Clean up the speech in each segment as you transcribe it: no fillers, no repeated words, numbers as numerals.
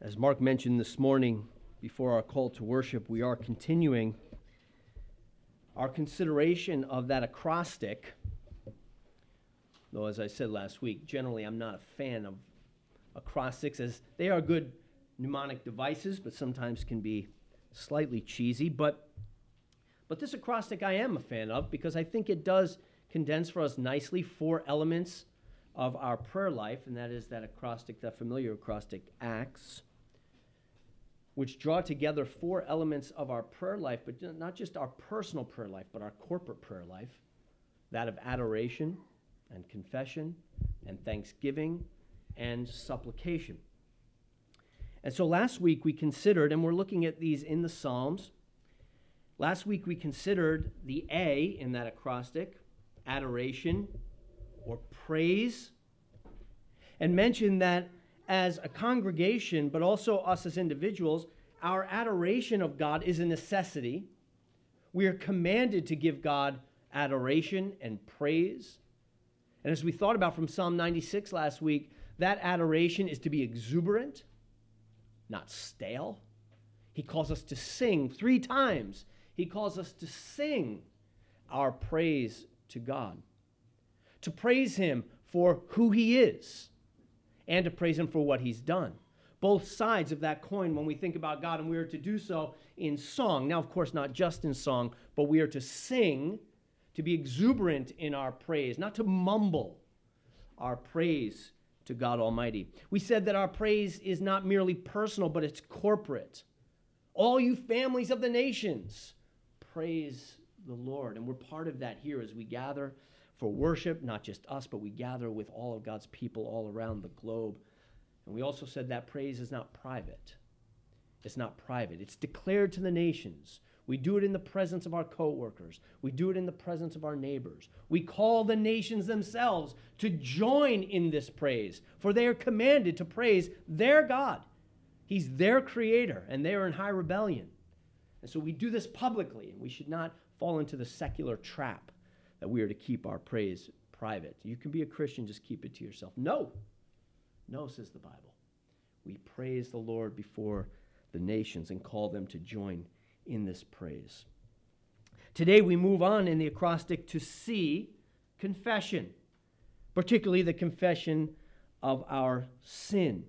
As Mark mentioned this morning, before our call to worship, we are continuing our consideration of that acrostic. Though, as I said last week, generally I'm not a fan of acrostics, as they are good mnemonic devices, but sometimes can be slightly cheesy. But this acrostic I am a fan of because I think it does condense for us nicely 4 elements of our prayer life, and that is that acrostic, that familiar acrostic, ACTS, which draw together 4 elements of our prayer life, but not just our personal prayer life, but our corporate prayer life, that of adoration and confession and thanksgiving and supplication. And so last week we considered, and we're looking at these in the Psalms, last week we considered the A in that acrostic, adoration or praise, and mentioned that as a congregation, but also us as individuals, our adoration of God is a necessity. We are commanded to give God adoration and praise. And as we thought about from Psalm 96 last week, that adoration is to be exuberant, not stale. He calls us to sing 3 times. He calls us to sing our praise to God, to praise Him for who He is, and to praise Him for what He's done. Both sides of that coin when we think about God, and we are to do so in song. Now, of course, not just in song, but we are to sing, to be exuberant in our praise, not to mumble our praise to God Almighty. We said that our praise is not merely personal, but it's corporate. All you families of the nations, praise the Lord. And we're part of that here as we gather for worship, not just us, but we gather with all of God's people all around the globe. And we also said that praise is not private. It's not private. It's declared to the nations. We do it in the presence of our co-workers. We do it in the presence of our neighbors. We call the nations themselves to join in this praise, for they are commanded to praise their God. He's their creator, and they are in high rebellion. And so we do this publicly, and we should not fall into the secular trap that we are to keep our praise private. You can be a Christian, just keep it to yourself. No, says the Bible. We praise the Lord before the nations and call them to join in this praise. Today we move on in the acrostic to C, confession, particularly the confession of our sin.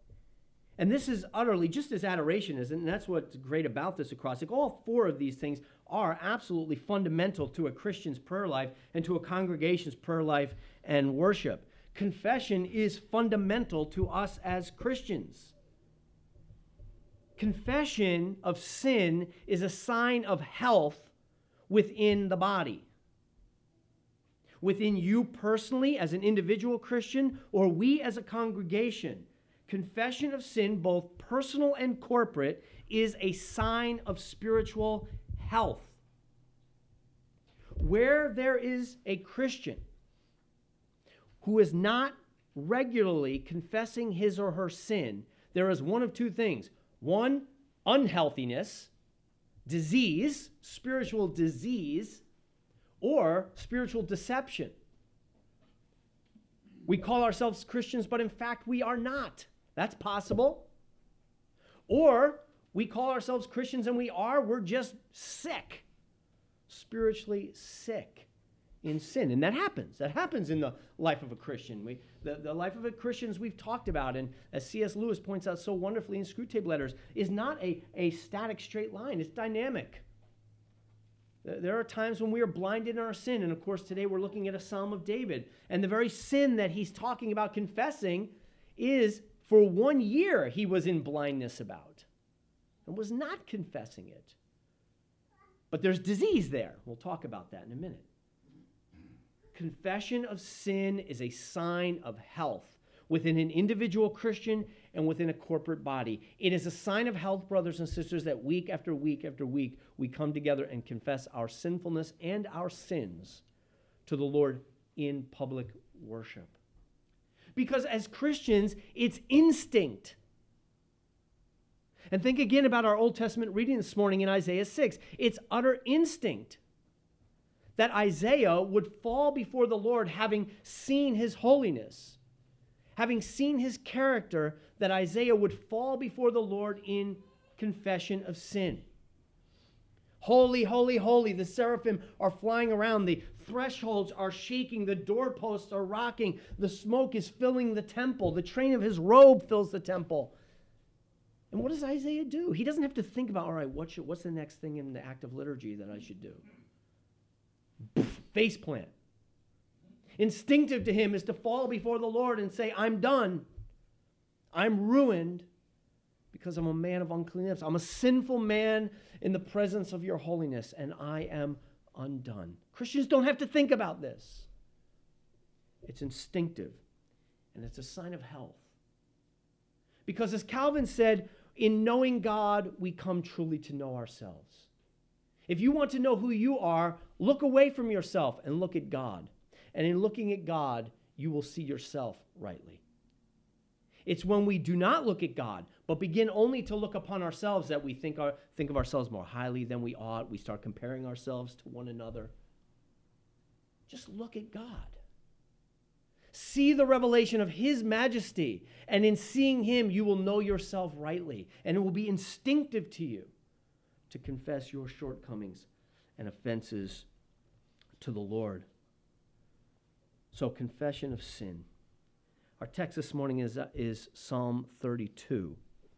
And this is utterly, just as adoration is, and that's what's great about this acrostic, all 4 of these things are absolutely fundamental to a Christian's prayer life and to a congregation's prayer life and worship. Confession is fundamental to us as Christians. Confession of sin is a sign of health within the body. Within you personally as an individual Christian, or we as a congregation, confession of sin, both personal and corporate, is a sign of spiritual health. Where there is a Christian who is not regularly confessing his or her sin, there is one of 2 things. 1, unhealthiness, disease, spiritual disease, or spiritual deception. We call ourselves Christians, but in fact we are not. That's possible. Or we call ourselves Christians and we're just sick, spiritually sick in sin. And that happens. That happens in the life of a Christian. The life of a Christian, as we've talked about, and as C.S. Lewis points out so wonderfully in Screwtape Letters, is not a static straight line. It's dynamic. There are times when we are blinded in our sin. And of course, today we're looking at a Psalm of David. And the very sin that he's talking about confessing is for 1 year he was in blindness about and was not confessing it. But there's disease there. We'll talk about that in a minute. Confession of sin is a sign of health within an individual Christian and within a corporate body. It is a sign of health, brothers and sisters, that week after week after week we come together and confess our sinfulness and our sins to the Lord in public worship. Because as Christians, it's instinct. And think again about our Old Testament reading this morning in Isaiah 6. It's utter instinct that Isaiah would fall before the Lord having seen His holiness, having seen his character, that Isaiah would fall before the Lord in confession of sin. Holy, holy, holy, the seraphim are flying around, the thresholds are shaking, the doorposts are rocking, the smoke is filling the temple, the train of his robe fills the temple. And what does Isaiah do? He doesn't have to think about, all right, what's the next thing in the act of liturgy that I should do? Face plant. Instinctive to him is to fall before the Lord and say, I'm done. I'm ruined because I'm a man of unclean lips. I'm a sinful man in the presence of your holiness, and I am undone. Christians don't have to think about this. It's instinctive, and it's a sign of health. Because as Calvin said, in knowing God, we come truly to know ourselves. If you want to know who you are, look away from yourself and look at God. And in looking at God, you will see yourself rightly. It's when we do not look at God, but begin only to look upon ourselves, that we think of ourselves more highly than we ought. We start comparing ourselves to one another. Just look at God. See the revelation of his majesty, and in seeing him, you will know yourself rightly, and it will be instinctive to you to confess your shortcomings and offenses to the Lord. So, confession of sin. Our text this morning is Psalm 32.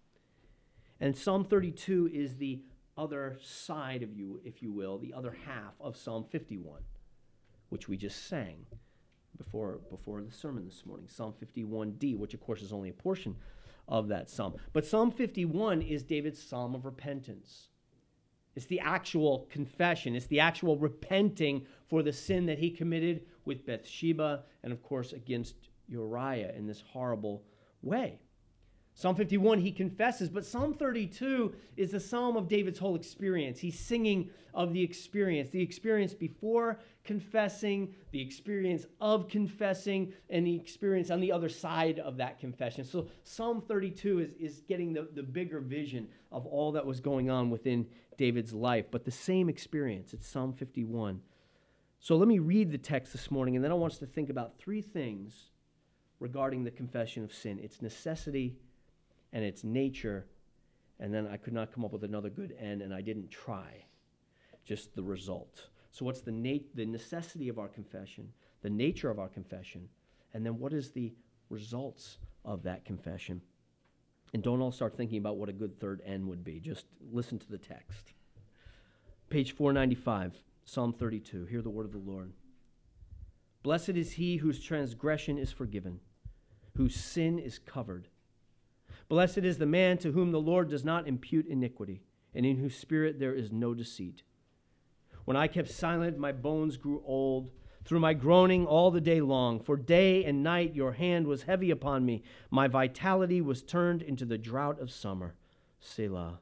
And Psalm 32 is the other side of you, if you will, the other half of Psalm 51, which we just sang before the sermon this morning. Psalm 51d, which of course is only a portion of that psalm. But Psalm 51 is David's psalm of repentance. It's the actual confession. It's the actual repenting for the sin that he committed with Bathsheba and, of course, against Uriah in this horrible way. Psalm 51, he confesses, but Psalm 32 is the psalm of David's whole experience. He's singing of the experience before confessing, the experience of confessing, and the experience on the other side of that confession. So Psalm 32 is getting the bigger vision of all that was going on within David's life, but the same experience. It's Psalm 51. So let me read the text this morning, and then I want us to think about three things regarding the confession of sin: its necessity and its nature, and then I could not come up with another good end, and I didn't try, just the result. So what's the necessity of our confession, the nature of our confession, and then what is the results of that confession? And don't all start thinking about what a good third end would be. Just listen to the text. Page 495, Psalm 32. Hear the word of the Lord. Blessed is he whose transgression is forgiven, whose sin is covered. Blessed is the man to whom the Lord does not impute iniquity, and in whose spirit there is no deceit. When I kept silent, my bones grew old through my groaning all the day long. For day and night your hand was heavy upon me. My vitality was turned into the drought of summer. Selah.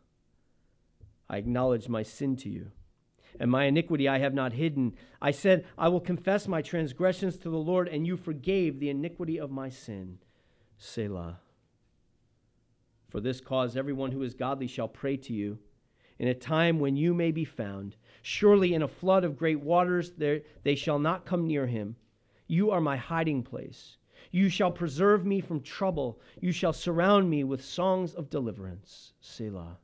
I acknowledged my sin to you, and my iniquity I have not hidden. I said, I will confess my transgressions to the Lord, and you forgave the iniquity of my sin. Selah. For this cause everyone who is godly shall pray to you in a time when you may be found. Surely in a flood of great waters they shall not come near him. You are my hiding place. You shall preserve me from trouble. You shall surround me with songs of deliverance. Selah.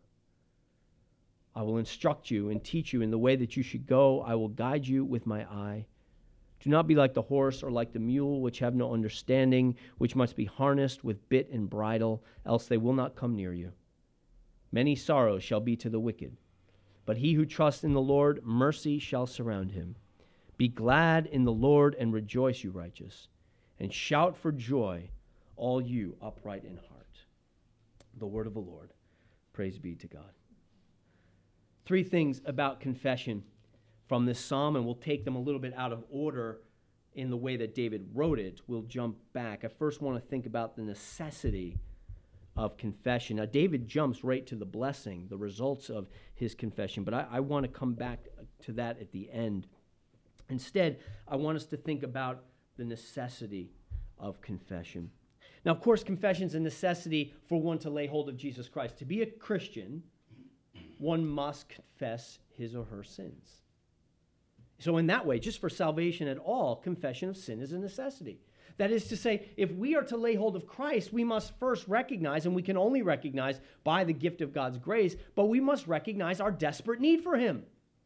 I will instruct you and teach you in the way that you should go. I will guide you with my eye. Do not be like the horse or like the mule, which have no understanding, which must be harnessed with bit and bridle, else they will not come near you. Many sorrows shall be to the wicked, but he who trusts in the Lord, mercy shall surround him. Be glad in the Lord and rejoice, you righteous, and shout for joy, all you upright in heart. The word of the Lord. Praise be to God. Three things about confession from this psalm, and we'll take them a little bit out of order in the way that David wrote it. We'll jump back. I first want to think about the necessity of confession. Now, David jumps right to the blessing, the results of his confession, but I want to come back to that at the end. Instead, I want us to think about the necessity of confession. Now, of course, confession is a necessity for one to lay hold of Jesus Christ. To be a Christian, one must confess his or her sins. So in that way, just for salvation at all, confession of sin is a necessity. That is to say, if we are to lay hold of Christ, we must first recognize, and we can only recognize by the gift of God's grace, but we must recognize our desperate need for him.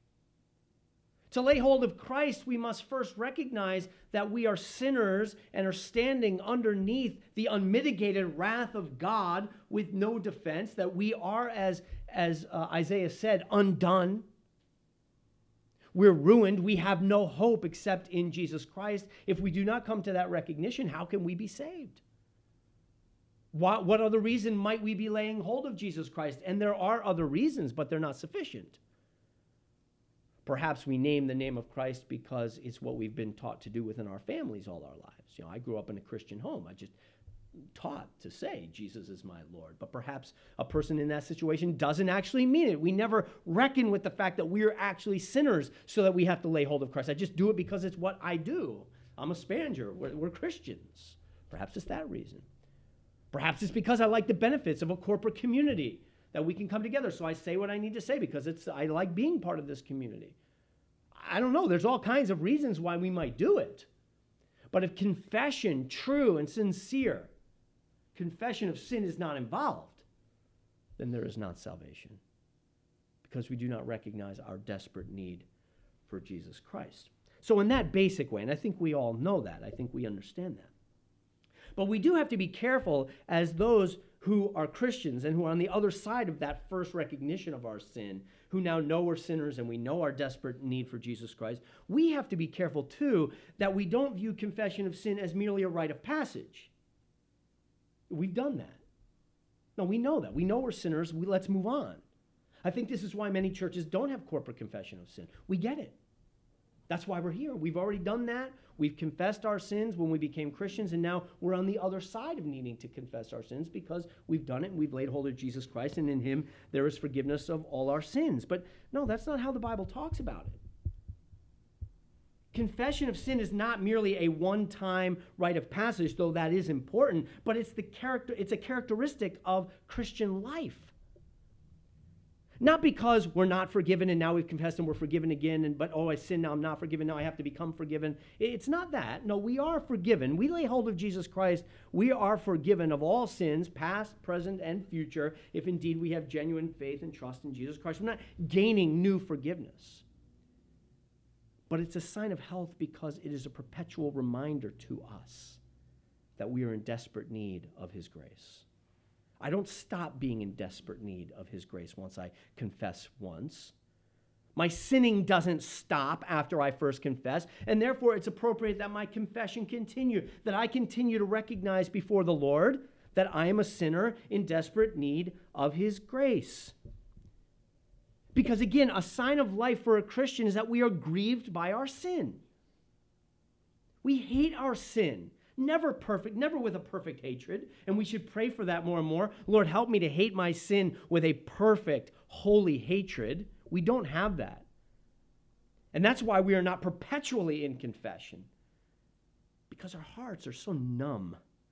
To lay hold of Christ, we must first recognize that we are sinners and are standing underneath the unmitigated wrath of God with no defense, that we are, as Isaiah said, undone. We're ruined. We have no hope except in Jesus Christ. If we do not come to that recognition, how can we be saved? What other reason might we be laying hold of Jesus Christ? And there are other reasons, but they're not sufficient. Perhaps we name the name of Christ because it's what we've been taught to do within our families all our lives. I grew up in a Christian home. I just taught to say Jesus is my Lord. But perhaps a person in that situation doesn't actually mean it. We never reckon with the fact that we're actually sinners so that we have to lay hold of Christ. I just do it because it's what I do. I'm a Spanger. We're Christians. Perhaps it's that reason. Perhaps it's because I like the benefits of a corporate community, that we can come together. So I say what I need to say because I like being part of this community. I don't know. There's all kinds of reasons why we might do it. But if confession, true and sincere, confession of sin is not involved, then there is not salvation, because we do not recognize our desperate need for Jesus Christ. So in that basic way, and I think we all know that, I think we understand that. But we do have to be careful as those who are Christians and who are on the other side of that first recognition of our sin, who now know we're sinners and we know our desperate need for Jesus Christ. We have to be careful too that we don't view confession of sin as merely a rite of passage. We've done that. No, we know that. We know we're sinners. Let's move on. I think this is why many churches don't have corporate confession of sin. We get it. That's why we're here. We've already done that. We've confessed our sins when we became Christians, and now we're on the other side of needing to confess our sins because we've done it and we've laid hold of Jesus Christ, and in him there is forgiveness of all our sins. But no, that's not how the Bible talks about it. Confession of sin is not merely a one-time rite of passage, though that is important, but it's a characteristic of Christian life. Not because we're not forgiven and now we've confessed and we're forgiven again, but I sinned, now I'm not forgiven, now I have to become forgiven. It's not that. No, we are forgiven. We lay hold of Jesus Christ. We are forgiven of all sins, past, present, and future, if indeed we have genuine faith and trust in Jesus Christ. We're not gaining new forgiveness. But it's a sign of health because it is a perpetual reminder to us that we are in desperate need of his grace. I don't stop being in desperate need of his grace once I confess once. My sinning doesn't stop after I first confess, and therefore it's appropriate that my confession continue, that I continue to recognize before the Lord that I am a sinner in desperate need of his grace. Because again, a sign of life for a Christian is that we are grieved by our sin. We hate our sin. Never perfect, never with a perfect hatred. And we should pray for that more and more. Lord, help me to hate my sin with a perfect, holy hatred. We don't have that. And that's why we are not perpetually in confession. Because our hearts are so numb.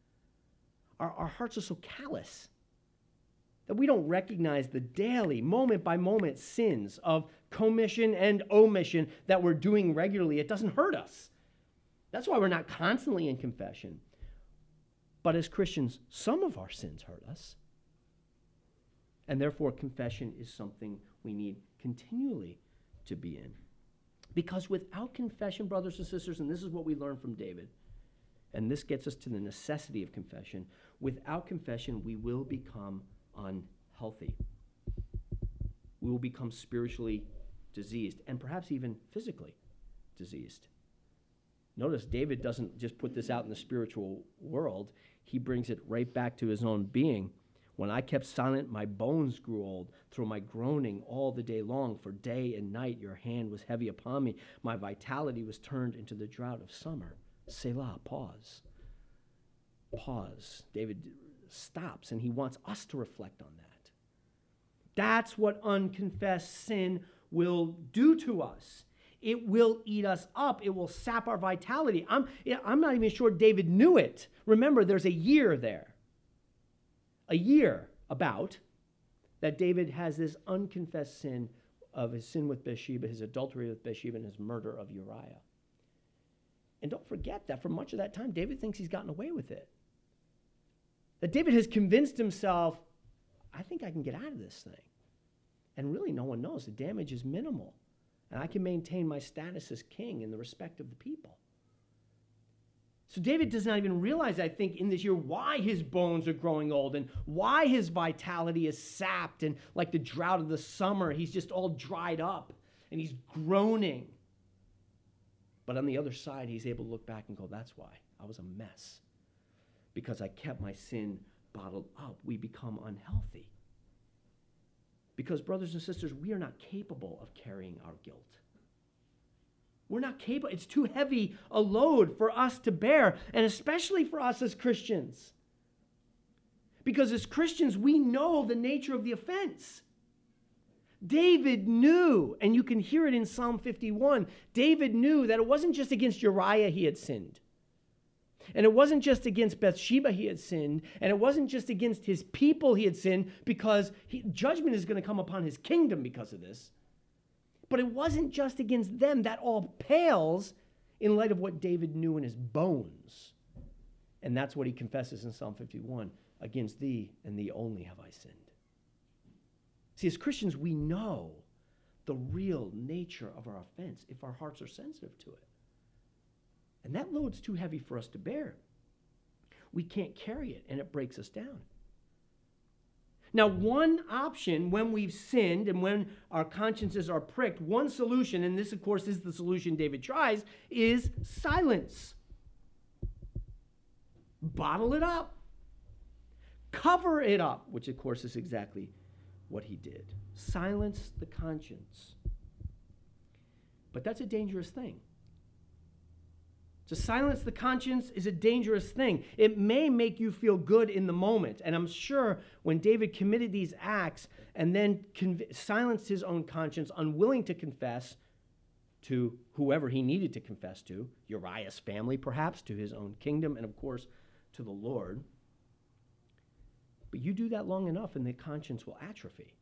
Our hearts are so callous that we don't recognize the daily, moment-by-moment sins of commission and omission that we're doing regularly. It doesn't hurt us. That's why we're not constantly in confession. But as Christians, some of our sins hurt us. And therefore, confession is something we need continually to be in. Because without confession, brothers and sisters, and this is what we learn from David, and this gets us to the necessity of confession, without confession, we will become unhealthy. We will become spiritually diseased and perhaps even physically diseased. Notice David doesn't just put this out in the spiritual world. He brings it right back to his own being. When I kept silent, my bones grew old through my groaning all the day long. For day and night your hand was heavy upon me. My vitality was turned into the drought of summer. Selah, pause. Pause. David stops, and he wants us to reflect on that. That's what unconfessed sin will do to us. It will eat us up. It will sap our vitality. I'm not even sure David knew it. Remember, there's a year there. A year about that David has this unconfessed sin of his sin with Bathsheba, his adultery with Bathsheba, and his murder of Uriah. And don't forget that for much of that time, David thinks he's gotten away with it. That David has convinced himself, I think I can get out of this thing. And really, no one knows. The damage is minimal. And I can maintain my status as king in the respect of the people. So David does not even realize, I think, in this year why his bones are growing old and why his vitality is sapped, and like the drought of the summer, he's just all dried up and he's groaning. But on the other side, he's able to look back and go, that's why I was a mess. Because I kept my sin bottled up. We become unhealthy. Because, brothers and sisters, we are not capable of carrying our guilt. We're not capable. It's too heavy a load for us to bear, and especially for us as Christians. Because as Christians, we know the nature of the offense. David knew, and you can hear it in Psalm 51, David knew that it wasn't just against Uriah he had sinned. And it wasn't just against Bathsheba he had sinned, and it wasn't just against his people he had sinned, because judgment is going to come upon his kingdom because of this. But it wasn't just against them. That all pales in light of what David knew in his bones. And that's what he confesses in Psalm 51. Against thee and thee only have I sinned. See, as Christians, we know the real nature of our offense if our hearts are sensitive to it. And that load's too heavy for us to bear. We can't carry it, and it breaks us down. Now, one option when we've sinned and when our consciences are pricked, one solution, and this, of course, is the solution David tries, is silence. Bottle it up. Cover it up, which, of course, is exactly what he did. Silence the conscience. But that's a dangerous thing. To silence the conscience is a dangerous thing. It may make you feel good in the moment. And I'm sure when David committed these acts and then silenced his own conscience, unwilling to confess to whoever he needed to confess to, Uriah's family perhaps, to his own kingdom, and of course to the Lord. But you do that long enough and the conscience will atrophy.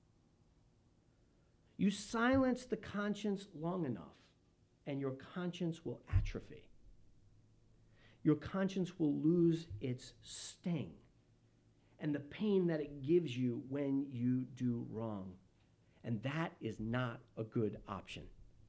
You silence the conscience long enough and your conscience will atrophy. Your conscience will lose its sting and the pain that it gives you when you do wrong. And that is not a good option.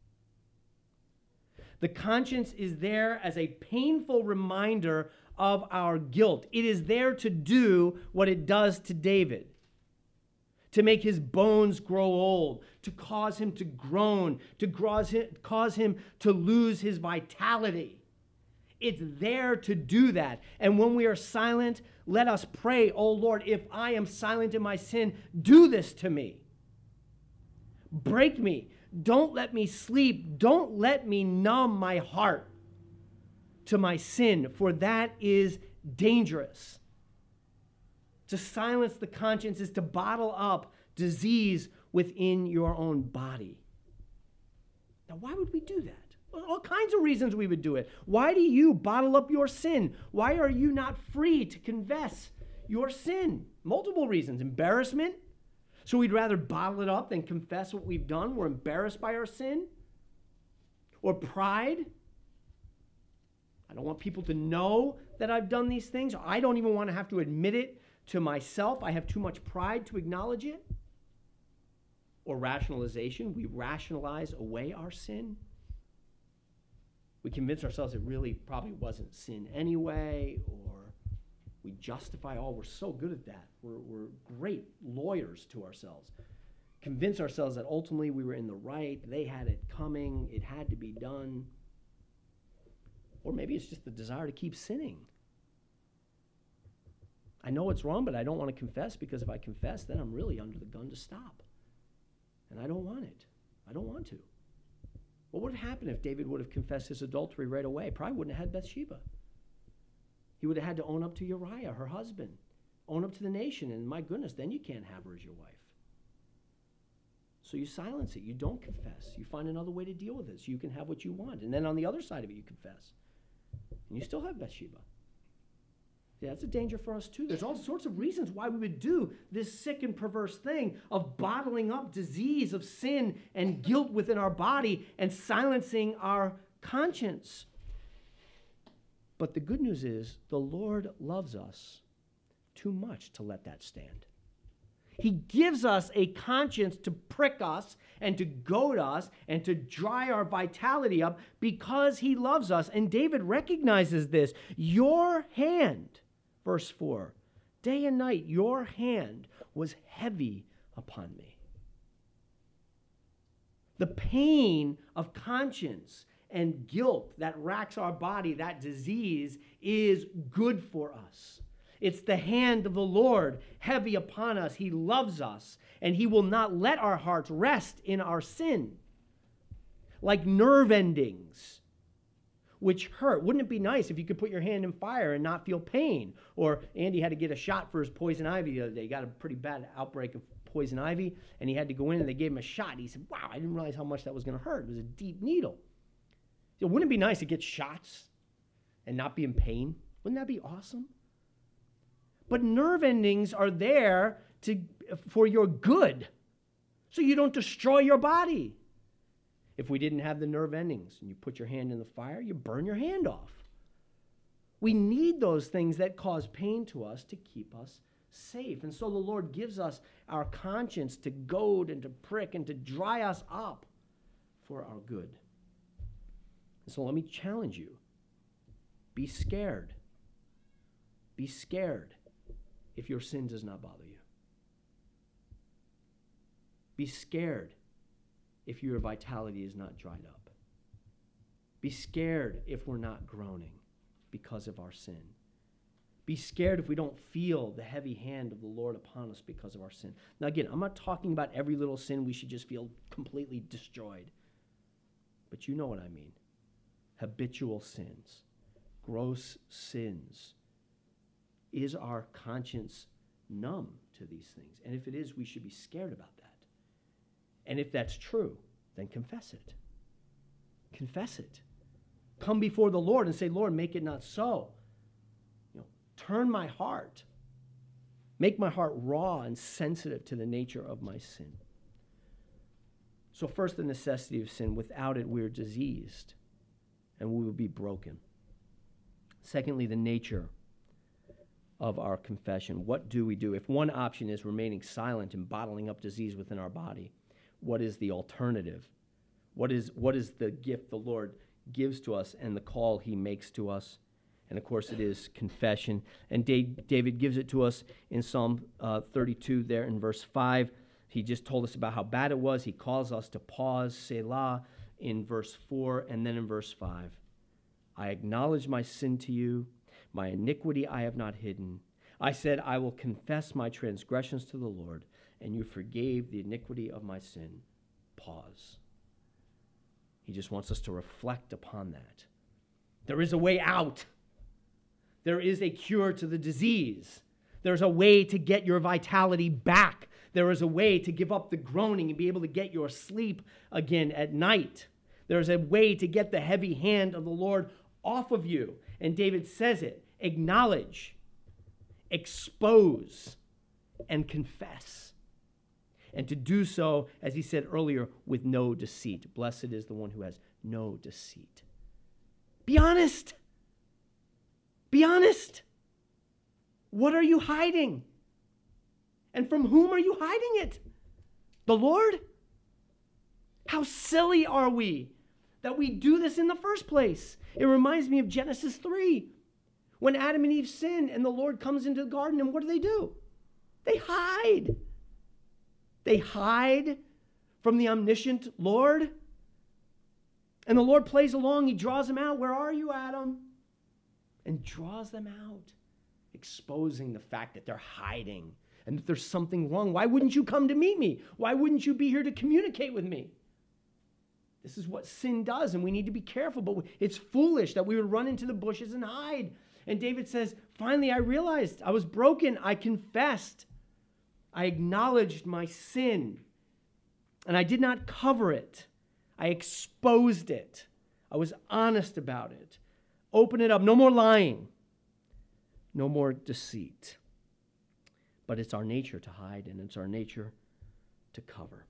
The conscience is there as a painful reminder of our guilt. It is there to do what it does to David, to make his bones grow old, to cause him to groan, to cause him to lose his vitality. It's there to do that. And when we are silent, let us pray, oh Lord, if I am silent in my sin, do this to me. Break me. Don't let me sleep. Don't let me numb my heart to my sin, for that is dangerous. To silence the conscience is to bottle up disease within your own body. Now, why would we do that? All kinds of reasons we would do it. Why do you bottle up your sin? Why are you not free to confess your sin? Multiple reasons. Embarrassment. So we'd rather bottle it up than confess what we've done. We're embarrassed by our sin. Or pride. I don't want people to know that I've done these things. I don't even want to have to admit it to myself. I have too much pride to acknowledge it. Or rationalization. We rationalize away our sin. We convince ourselves it really probably wasn't sin anyway, or we justify, oh, we're so good at that. We're great lawyers to ourselves. Convince ourselves that ultimately we were in the right, they had it coming, it had to be done. Or maybe it's just the desire to keep sinning. I know it's wrong, but I don't want to confess, because if I confess, then I'm really under the gun to stop. And I don't want it. I don't want to. What would have happened if David would have confessed his adultery right away? Probably wouldn't have had Bathsheba. He would have had to own up to Uriah, her husband. Own up to the nation, and my goodness, then you can't have her as your wife. So you silence it. You don't confess. You find another way to deal with it so you can have what you want. And then on the other side of it, you confess. And you still have Bathsheba. Yeah, that's a danger for us too. There's all sorts of reasons why we would do this sick and perverse thing of bottling up disease of sin and guilt within our body and silencing our conscience. But the good news is the Lord loves us too much to let that stand. He gives us a conscience to prick us and to goad us and to dry our vitality up because he loves us. And David recognizes this. Your hand, verse 4, day and night, your hand was heavy upon me. The pain of conscience and guilt that racks our body, that disease, is good for us. It's the hand of the Lord heavy upon us. He loves us, and he will not let our hearts rest in our sin. Like nerve endings, which hurt. Wouldn't it be nice if you could put your hand in fire and not feel pain? Or Andy had to get a shot for his poison ivy the other day. He got a pretty bad outbreak of poison ivy, and he had to go in, and they gave him a shot. He said, wow, I didn't realize how much that was going to hurt. It was a deep needle. So wouldn't it be nice to get shots and not be in pain? Wouldn't that be awesome? But nerve endings are there for your good, so you don't destroy your body. If we didn't have the nerve endings and you put your hand in the fire, you burn your hand off. We need those things that cause pain to us to keep us safe. And so the Lord gives us our conscience to goad and to prick and to dry us up for our good. And so let me challenge you. Be scared. Be scared if your sin does not bother you. Be scared if your vitality is not dried up. Be scared if we're not groaning because of our sin. Be scared if we don't feel the heavy hand of the Lord upon us because of our sin. Now again, I'm not talking about every little sin we should just feel completely destroyed. But you know what I mean. Habitual sins, gross sins. Is our conscience numb to these things? And if it is, we should be scared about that. And if that's true, then confess it. Confess it. Come before the Lord and say, Lord, make it not so. Turn my heart. Make my heart raw and sensitive to the nature of my sin. So first, the necessity of sin. Without it, we're diseased and we will be broken. Secondly, the nature of our confession. What do we do? If one option is remaining silent and bottling up disease within our body, what is the alternative? What is the gift the Lord gives to us and the call he makes to us? And of course, it is confession. And David gives it to us in Psalm 32 there in verse 5. He just told us about how bad it was. He calls us to pause, Selah, in verse 4, and then in verse 5. I acknowledge my sin to you. My iniquity I have not hidden. I said, I will confess my transgressions to the Lord, and you forgave the iniquity of my sin. Pause. He just wants us to reflect upon that. There is a way out. There is a cure to the disease. There's a way to get your vitality back. There is a way to give up the groaning and be able to get your sleep again at night. There's a way to get the heavy hand of the Lord off of you. And David says it. Acknowledge, expose, and confess. And to do so, as he said earlier, with no deceit. Blessed is the one who has no deceit. Be honest. Be honest. What are you hiding? And from whom are you hiding it? The Lord? How silly are we that we do this in the first place? It reminds me of Genesis 3. When Adam and Eve sin and the Lord comes into the garden, and what do? They hide. They hide from the omniscient Lord. And the Lord plays along. He draws them out. Where are you, Adam? And draws them out, exposing the fact that they're hiding and that there's something wrong. Why wouldn't you come to meet me? Why wouldn't you be here to communicate with me? This is what sin does, and we need to be careful. But it's foolish that we would run into the bushes and hide. And David says, finally, I realized I was broken. I confessed. I acknowledged my sin. And I did not cover it. I exposed it. I was honest about it. Open it up. No more lying. No more deceit. But it's our nature to hide, and it's our nature to cover.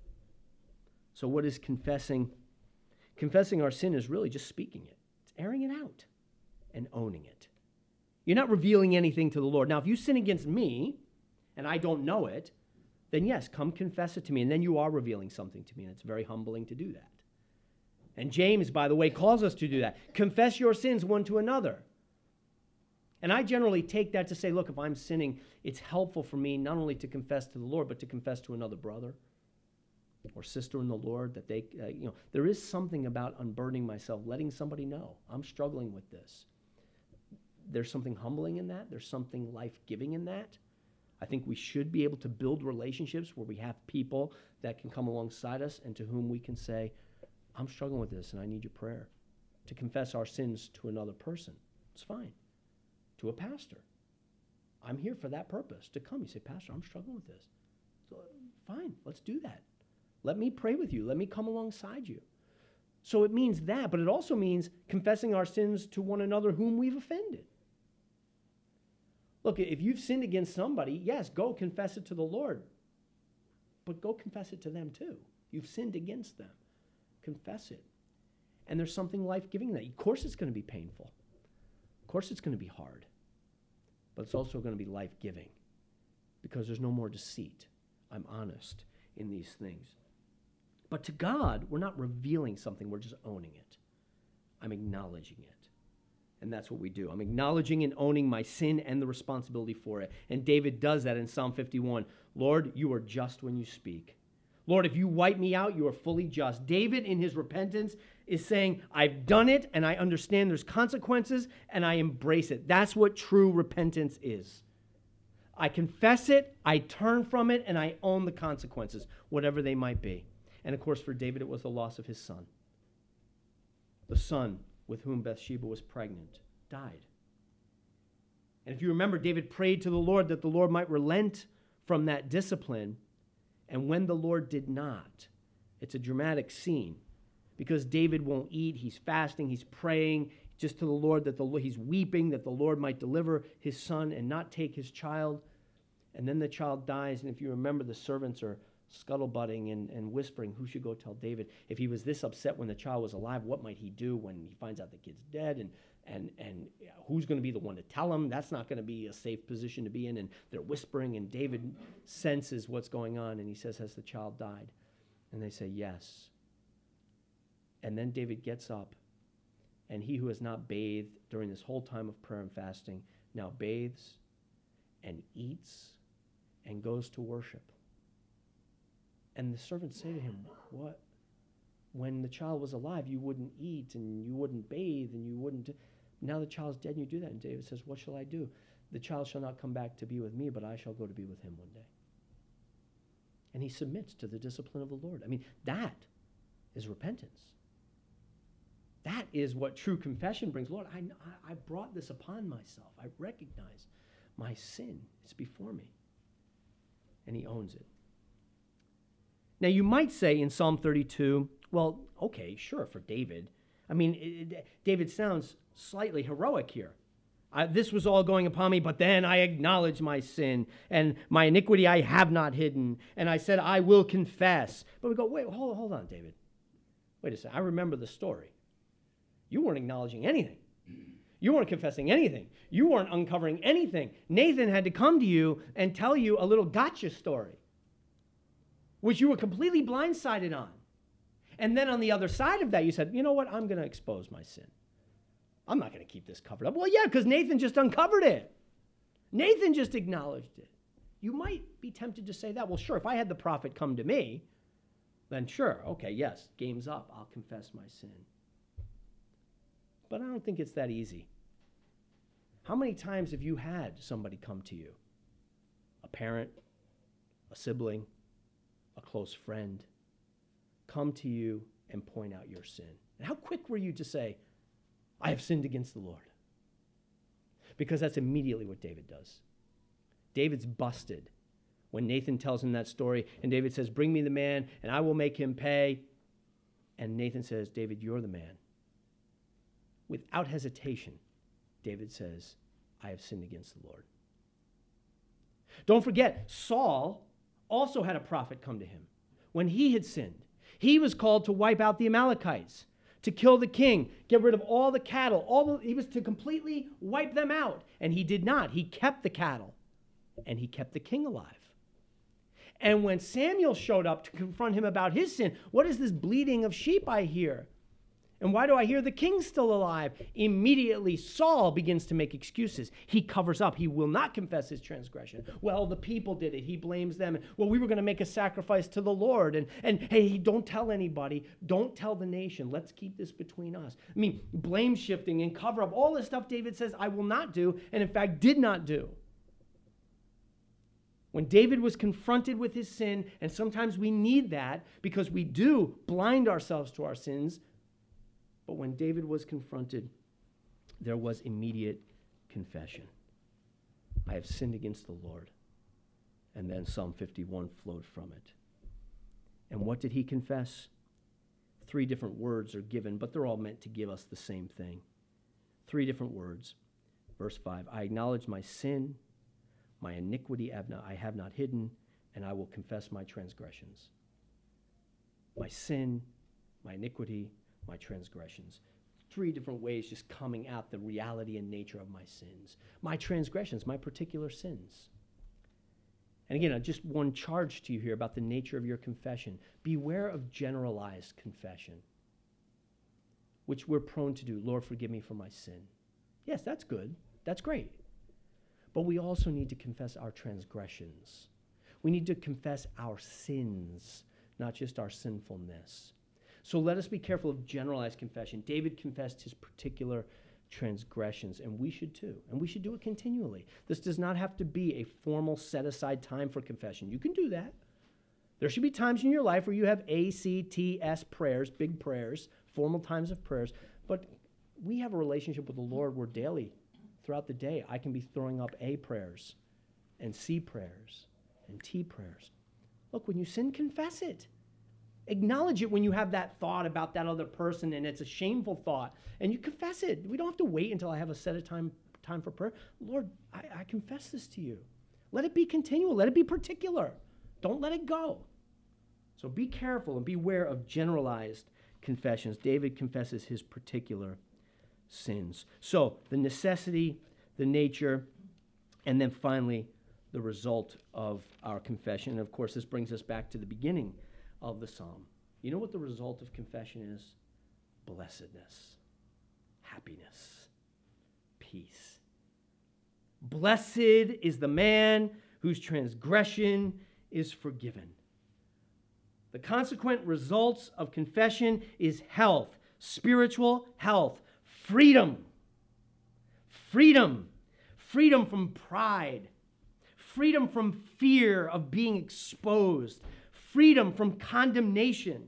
So what is confessing? Confessing our sin is really just speaking it. It's airing it out. and owning it. You're not revealing anything to the Lord. Now, if you sin against me and I don't know it, then yes, come confess it to me. And then you are revealing something to me, and it's very humbling to do that. And James, by the way, calls us to do that. Confess your sins one to another. And I generally take that to say, look, if I'm sinning, it's helpful for me not only to confess to the Lord, but to confess to another brother or sister in the Lord, that they, there is something about unburdening myself, letting somebody know I'm struggling with this. There's something humbling in that. There's something life-giving in that. I think we should be able to build relationships where we have people that can come alongside us and to whom we can say, I'm struggling with this and I need your prayer. To confess our sins to another person, it's fine. To a pastor, I'm here for that purpose. To come, you say, Pastor, I'm struggling with this. So, fine, let's do that. Let me pray with you. Let me come alongside you. So it means that, but it also means confessing our sins to one another whom we've offended. Look, if you've sinned against somebody, yes, go confess it to the Lord. But go confess it to them too. You've sinned against them. Confess it. And there's something life-giving in that. Of course it's going to be painful. Of course it's going to be hard. But it's also going to be life-giving because there's no more deceit. I'm honest in these things. But to God, we're not revealing something. We're just owning it. I'm acknowledging it. And that's what we do. I'm acknowledging and owning my sin and the responsibility for it. And David does that in Psalm 51. Lord, you are just when you speak. Lord, if you wipe me out, you are fully just. David, in his repentance, is saying, I've done it, and I understand there's consequences, and I embrace it. That's what true repentance is. I confess it, I turn from it, and I own the consequences, whatever they might be. And of course, for David, it was the loss of his son. The son with whom Bathsheba was pregnant died. And if you remember, David prayed to the Lord that the Lord might relent from that discipline. And when the Lord did not, it's a dramatic scene because David won't eat. He's fasting. He's praying just to the Lord that he's weeping that the Lord might deliver his son and not take his child. And then the child dies. And if you remember, the servants are scuttlebutting and whispering, who should go tell David? If he was this upset when the child was alive, what might he do when he finds out the kid's dead? And who's going to be the one to tell him? That's not going to be a safe position to be in. And they're whispering, and David senses what's going on, and he says, has the child died? And they say, yes. And then David gets up, and he who has not bathed during this whole time of prayer and fasting now bathes and eats and goes to worship. And the servants say to him, what? When the child was alive, you wouldn't eat and you wouldn't bathe and you wouldn't. Now the child's dead and you do that. And David says, what shall I do? The child shall not come back to be with me, but I shall go to be with him one day. And he submits to the discipline of the Lord. I mean, that is repentance. That is what true confession brings. Lord, I brought this upon myself. I recognize my sin. It's before me. And he owns it. Now, you might say in Psalm 32, well, okay, sure, for David. I mean, David sounds slightly heroic here. This was all going upon me, but then I acknowledged my sin, and my iniquity I have not hidden, and I said, I will confess. But we go, wait, hold on, David. Wait a second, I remember the story. You weren't acknowledging anything. You weren't confessing anything. You weren't uncovering anything. Nathan had to come to you and tell you a little gotcha story, which you were completely blindsided on. And then on the other side of that, you said, you know what? I'm going to expose my sin. I'm not going to keep this covered up. Well, yeah, because Nathan just uncovered it. Nathan just acknowledged it. You might be tempted to say that. Well, sure, if I had the prophet come to me, then sure, okay, yes, game's up. I'll confess my sin. But I don't think it's that easy. How many times have you had somebody come to you? A parent, a sibling, a close friend, come to you and point out your sin. And how quick were you to say, I have sinned against the Lord? Because that's immediately what David does. David's busted when Nathan tells him that story, and David says, bring me the man, and I will make him pay. And Nathan says, David, you're the man. Without hesitation, David says, I have sinned against the Lord. Don't forget, Saul also had a prophet come to him when he had sinned. He was called to wipe out the Amalekites, to kill the king, get rid of all the cattle. He was to completely wipe them out. And he did not. He kept the cattle. And he kept the king alive. And when Samuel showed up to confront him about his sin, what is this bleating of sheep I hear? And why do I hear the king's still alive? Immediately, Saul begins to make excuses. He covers up. He will not confess his transgression. Well, the people did it. He blames them. Well, we were going to make a sacrifice to the Lord. And hey, don't tell anybody. Don't tell the nation. Let's keep this between us. I mean, blame shifting and cover up. All this stuff David says, I will not do, and in fact, did not do. When David was confronted with his sin, and sometimes we need that because we do blind ourselves to our sins, but when David was confronted, there was immediate confession. I have sinned against the Lord. And then Psalm 51 flowed from it. And what did he confess? 3 different words are given, but they're all meant to give us the same thing. 3 different words. Verse 5, I acknowledge my sin, my iniquity I have not hidden, and I will confess my transgressions. My sin, my iniquity, my transgressions. 3 different ways just coming out the reality and nature of my sins. My transgressions, my particular sins. And again, just one charge to you here about the nature of your confession. Beware of generalized confession, which we're prone to do. Lord, forgive me for my sin. Yes, that's good. That's great. But we also need to confess our transgressions. We need to confess our sins, not just our sinfulness. So let us be careful of generalized confession. David confessed his particular transgressions, and we should too. And we should do it continually. This does not have to be a formal set-aside time for confession. You can do that. There should be times in your life where you have ACTS prayers, big prayers, formal times of prayers. But we have a relationship with the Lord where daily, throughout the day, I can be throwing up A prayers and C prayers and T prayers. Look, when you sin, confess it. Acknowledge it when you have that thought about that other person and it's a shameful thought, and you confess it. We don't have to wait until I have a set of time for prayer. Lord, I confess this to you. Let it be continual. Let it be particular. Don't let it go. So be careful and beware of generalized confessions. David confesses his particular sins. So the necessity, the nature, and then finally the result of our confession. And of course, this brings us back to the beginning of the psalm. You know what the result of confession is? Blessedness, happiness, peace. Blessed is the man whose transgression is forgiven. The consequent results of confession is health, spiritual health, freedom. Freedom. Freedom from pride. Freedom from fear of being exposed. Freedom from condemnation.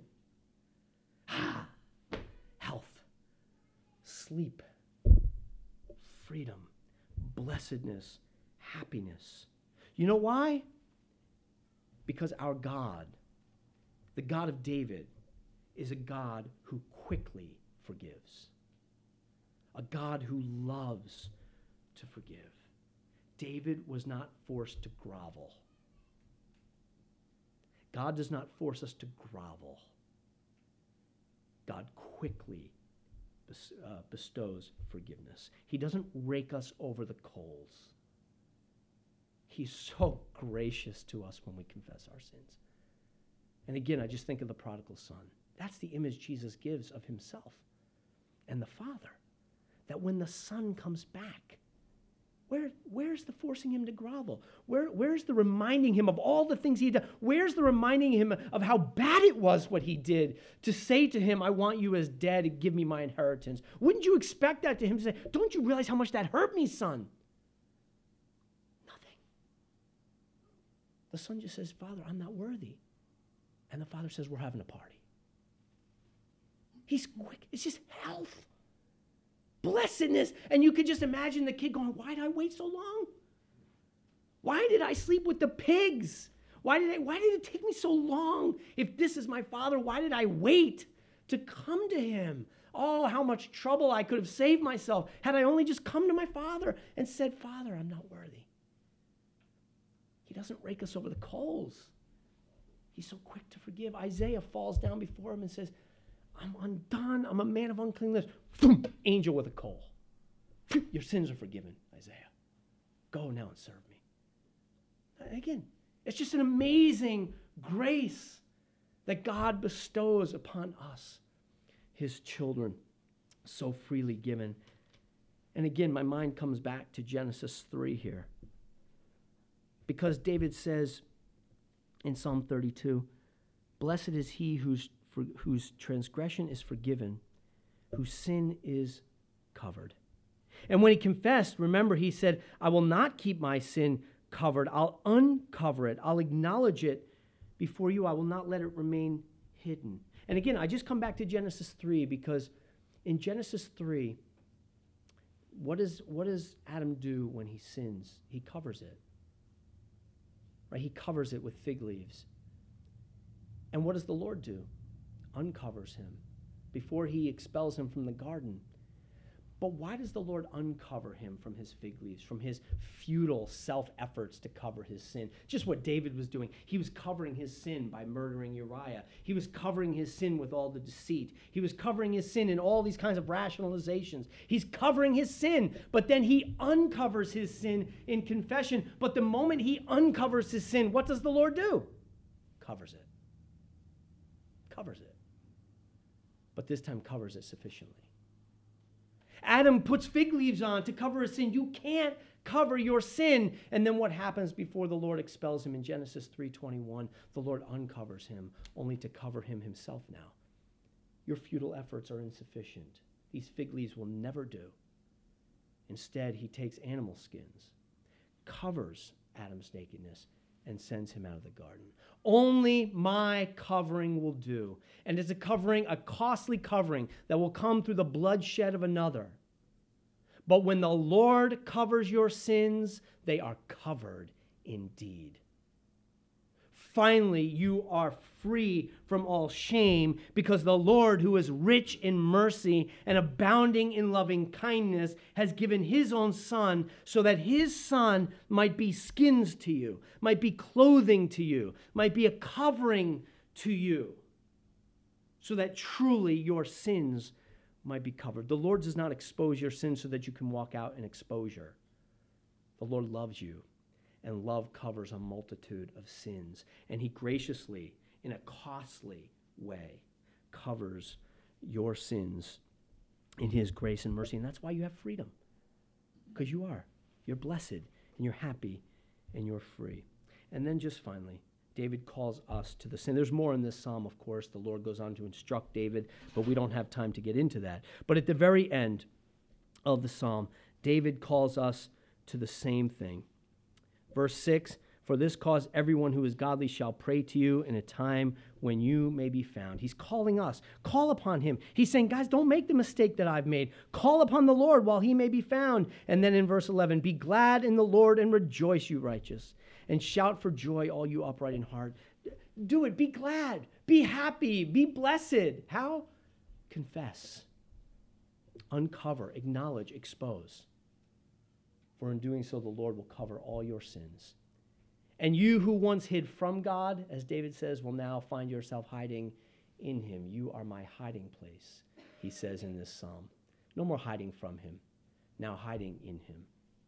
Health. Sleep. Freedom. Blessedness. Happiness. You know why? Because our God, the God of David, is a God who quickly forgives. A God who loves to forgive. David was not forced to grovel. God does not force us to grovel. God quickly bestows forgiveness. He doesn't rake us over the coals. He's so gracious to us when we confess our sins. And again, I just think of the prodigal son. That's the image Jesus gives of himself and the Father. That when the son comes back, where's the forcing him to grovel? Where's the reminding him of all the things he did? Where's the reminding him of how bad it was what he did to say to him, I want you as dead and give me my inheritance? Wouldn't you expect that to him to say, don't you realize how much that hurt me, son? Nothing. The son just says, Father, I'm not worthy. And the father says, we're having a party. He's quick. It's just health. Blessedness. And you could just imagine the kid going, why did I wait so long? Why did I sleep with the pigs? Why did it take me so long? If this is my father, why did I wait to come to him? Oh, how much trouble I could have saved myself had I only just come to my father and said, Father, I'm not worthy. He doesn't rake us over the coals. He's so quick to forgive. Isaiah falls down before him and says, I'm undone. I'm a man of unclean lips. Boom, angel with a coal. Your sins are forgiven, Isaiah. Go now and serve me. Again, it's just an amazing grace that God bestows upon us, his children, so freely given. And again, my mind comes back to Genesis 3 here. Because David says in Psalm 32, blessed is he whose transgression is forgiven, whose sin is covered. And when he confessed, remember, he said, I will not keep my sin covered. I'll uncover it. I'll acknowledge it before you. I will not let it remain hidden. And again, I just come back to Genesis 3 because in Genesis 3, what does Adam do when he sins? He covers it. Right? He covers it with fig leaves. And what does the Lord do? Uncovers him before he expels him from the garden. But why does the Lord uncover him from his fig leaves, from his futile self-efforts to cover his sin? Just what David was doing. He was covering his sin by murdering Uriah. He was covering his sin with all the deceit. He was covering his sin in all these kinds of rationalizations. He's covering his sin, but then he uncovers his sin in confession. But the moment he uncovers his sin, what does the Lord do? Covers it. Covers it. But this time covers it sufficiently. Adam puts fig leaves on to cover his sin. You can't cover your sin. And then what happens before the Lord expels him in Genesis 3:21? The Lord uncovers him, only to cover him himself now. Your futile efforts are insufficient. These fig leaves will never do. Instead, he takes animal skins, covers Adam's nakedness, and sends him out of the garden. Only my covering will do. And it's a covering, a costly covering that will come through the bloodshed of another. But when the Lord covers your sins, they are covered indeed. Finally, you are free from all shame because the Lord, who is rich in mercy and abounding in loving kindness, has given his own Son so that his Son might be skins to you, might be clothing to you, might be a covering to you, so that truly your sins might be covered. The Lord does not expose your sins so that you can walk out in exposure. The Lord loves you. And love covers a multitude of sins. And he graciously, in a costly way, covers your sins in his grace and mercy. And that's why you have freedom. Because you are. You're blessed, and you're happy, and you're free. And then just finally, David calls us to the sin. There's more in this psalm, of course. The Lord goes on to instruct David, but we don't have time to get into that. But at the very end of the psalm, David calls us to the same thing. Verse 6, for this cause everyone who is godly shall pray to you in a time when you may be found. He's calling us. Call upon him. He's saying, guys, don't make the mistake that I've made. Call upon the Lord while he may be found. And then in verse 11, be glad in the Lord and rejoice, you righteous, and shout for joy, all you upright in heart. Do it. Be glad. Be happy. Be blessed. How? Confess. Uncover. Acknowledge. Expose. For in doing so, the Lord will cover all your sins. And you who once hid from God, as David says, will now find yourself hiding in him. You are my hiding place, he says in this psalm. No more hiding from him, now hiding in him.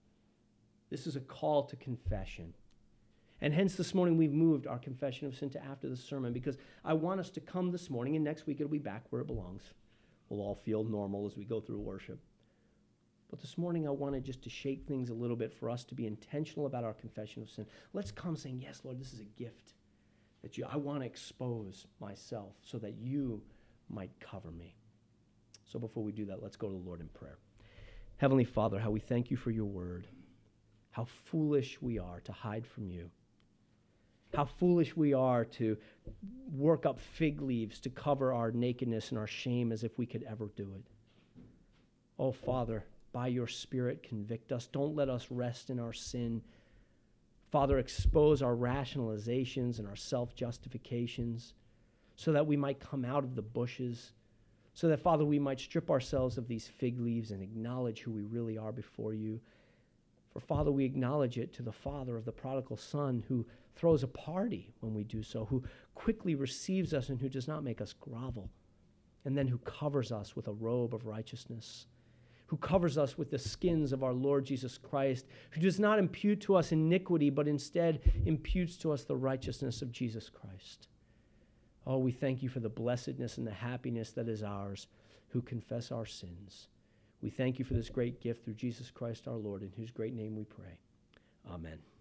This is a call to confession. And hence this morning we've moved our confession of sin to after the sermon, because I want us to come this morning, and next week it'll be back where it belongs. We'll all feel normal as we go through worship. But this morning I wanted just to shake things a little bit for us to be intentional about our confession of sin. Let's come saying, yes, Lord, this is a gift that I want to expose myself so that you might cover me. So before we do that, let's go to the Lord in prayer. Heavenly Father, how we thank you for your word. How foolish we are to hide from you. How foolish we are to work up fig leaves to cover our nakedness and our shame as if we could ever do it. Oh, Father, by your Spirit, convict us. Don't let us rest in our sin. Father, expose our rationalizations and our self-justifications so that we might come out of the bushes, so that, Father, we might strip ourselves of these fig leaves and acknowledge who we really are before you. For, Father, we acknowledge it to the father of the prodigal son who throws a party when we do so, who quickly receives us and who does not make us grovel. and then who covers us with a robe of righteousness, who covers us with the skins of our Lord Jesus Christ, who does not impute to us iniquity, but instead imputes to us the righteousness of Jesus Christ. Oh, we thank you for the blessedness and the happiness that is ours who confess our sins. We thank you for this great gift through Jesus Christ our Lord, in whose great name we pray. Amen.